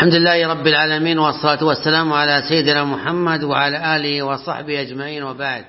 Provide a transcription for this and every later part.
الحمد لله رب العالمين، والصلاة والسلام على سيدنا محمد وعلى آله وصحبه أجمعين، وبعد.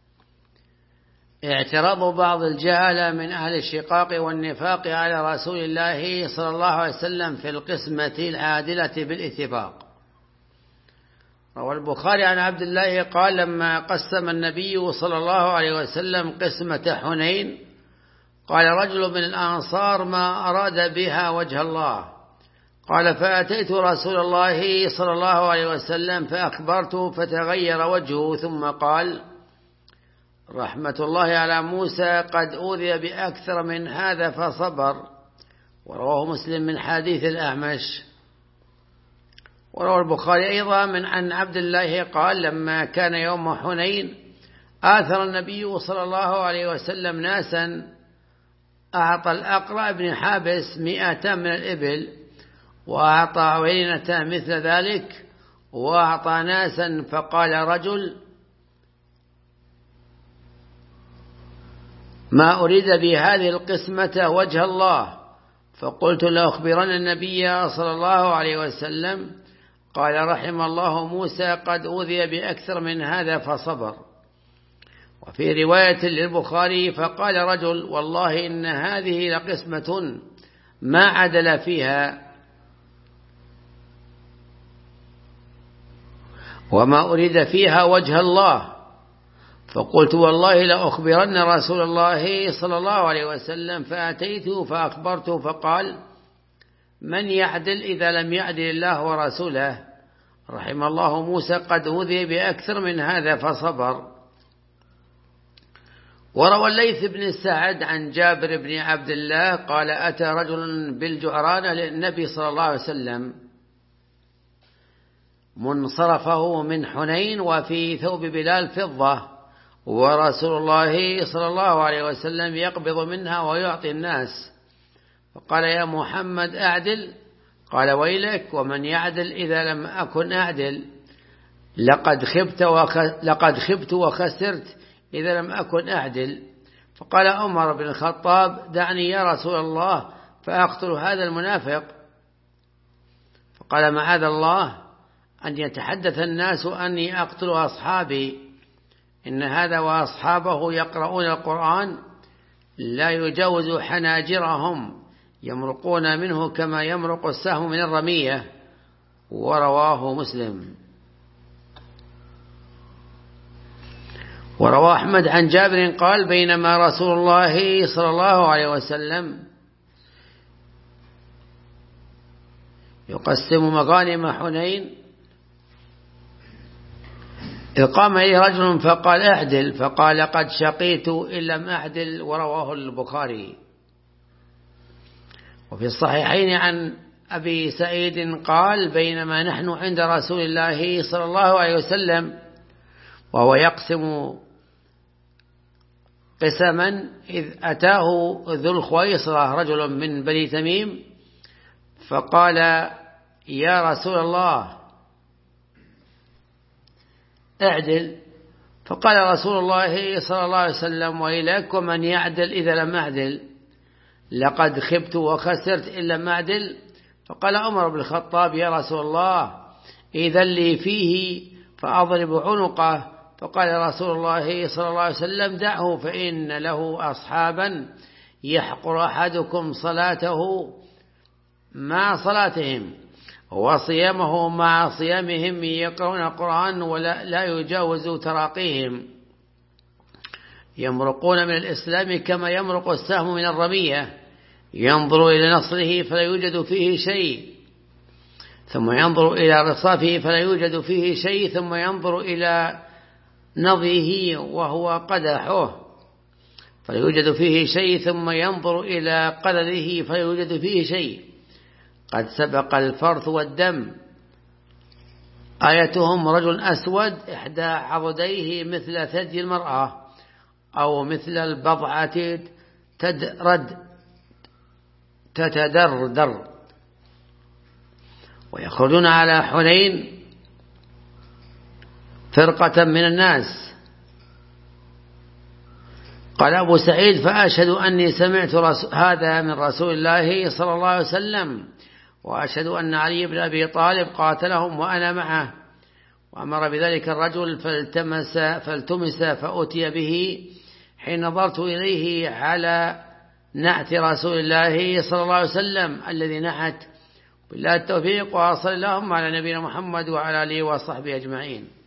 اعتراض بعض الجهلة من أهل الشقاق والنفاق على رسول الله صلى الله عليه وسلم في القسمة العادلة بالاتفاق. روى البخاري عن عبد الله قال: لما قسم النبي صلى الله عليه وسلم قسمة حنين قال رجل من الأنصار: ما أراد بها وجه الله؟ قال: فأتيت رسول الله صلى الله عليه وسلم فأخبرته فتغير وجهه، ثم قال: رحمة الله على موسى، قد أوذي بأكثر من هذا فصبر. ورواه مسلم من حديث الأعمش. وروى البخاري أيضا من عن عبد الله قال: لما كان يوم حنين آثر النبي صلى الله عليه وسلم ناسا، أعطى الأقرع بن حابس 100 من الإبل، وأعطى عوينة مثل ذلك، وأعطى ناسا. فقال رجل: ما أريد بهذه القسمة وجه الله؟ فقلت: لأخبرن النبي صلى الله عليه وسلم. قال: رحم الله موسى، قد أوذي بأكثر من هذا فصبر. وفي رواية للبخاري: فقال رجل: والله إن هذه لقسمة ما عدل فيها، وما أريد فيها وجه الله. فقلت: والله لأخبرن رسول الله صلى الله عليه وسلم. فأتيته فأخبرته فقال: من يعدل إذا لم يعدل الله ورسوله؟ رحم الله موسى، قد أوذي بأكثر من هذا فصبر. وروى الليث بن سعد عن جابر بن عبد الله قال: أتى رجل بالجعرانة للنبي صلى الله عليه وسلم منصرفه من حنين، وفي ثوب بلال فضة، ورسول الله صلى الله عليه وسلم يقبض منها ويعطي الناس. فقال: يا محمد أعدل. قال: ويلك، ومن يعدل إذا لم أكن أعدل؟ لقد خبت وخسرت إذا لم أكن أعدل. فقال عمر بن الخطاب: دعني يا رسول الله فأقتل هذا المنافق. فقال: معاذ الله أن يتحدث الناس أني أقتل أصحابي، إن هذا وأصحابه يقرؤون القرآن لا يجاوز حناجرهم، يمرقون منه كما يمرق السهم من الرمية. ورواه مسلم. ورواه أحمد عن جابر قال: بينما رسول الله صلى الله عليه وسلم يقسم مغانم حنين إذ قام إليه رجل فقال: اعدل. فقال: قد شقيت إن لم أعدل. ورواه البخاري. وفي الصحيحين عن أبي سعيد قال: بينما نحن عند رسول الله صلى الله عليه وسلم وهو يقسم قسما، إذ أتاه ذو الخويصرة رجل من بني تميم فقال: يا رسول الله اعدل. فقال رسول الله صلى الله عليه وسلم: ويلك، ومن يعدل إذا لم أعدل؟ لقد خبت وخسرت إن لم أعدل. فقال عمر بن الخطاب: يا رسول الله إذا لي فيه فأضرب عنقه. فقال رسول الله صلى الله عليه وسلم: دعه، فإن له أصحابا يحقر أحدكم صلاته مع صلاتهم وصيامه مع صيامهم، يقرؤون القرآن ولا يجاوز تراقيهم، يمرقون من الإسلام كما يمرق السهم من الرمية، ينظر إلى نصره فلا يوجد فيه شيء، ثم ينظر إلى رصافه فلا يوجد فيه شيء، ثم ينظر إلى نضيه وهو قدحه فلا يوجد فيه شيء، ثم ينظر إلى قدره فلا يوجد فيه شيء، قد سبق الفرث والدم. آيتهم رجل أسود إحدى عضديه مثل ثدي المرأة، أو مثل البضعة تتدردر. ويخرجون على حنين فرقة من الناس. قال أبو سعيد: فأشهد أني سمعت هذا من رسول الله صلى الله عليه وسلم، وأشهد أن علي بن أبي طالب قاتلهم وأنا معه. وأمر بذلك الرجل فالتمس فأتي به حين نظرت إليه على نعت رسول الله صلى الله عليه وسلم الذي نحت. بالله التوفيق، وصلى اللهم على نبينا محمد وعلى آله وصحبه أجمعين.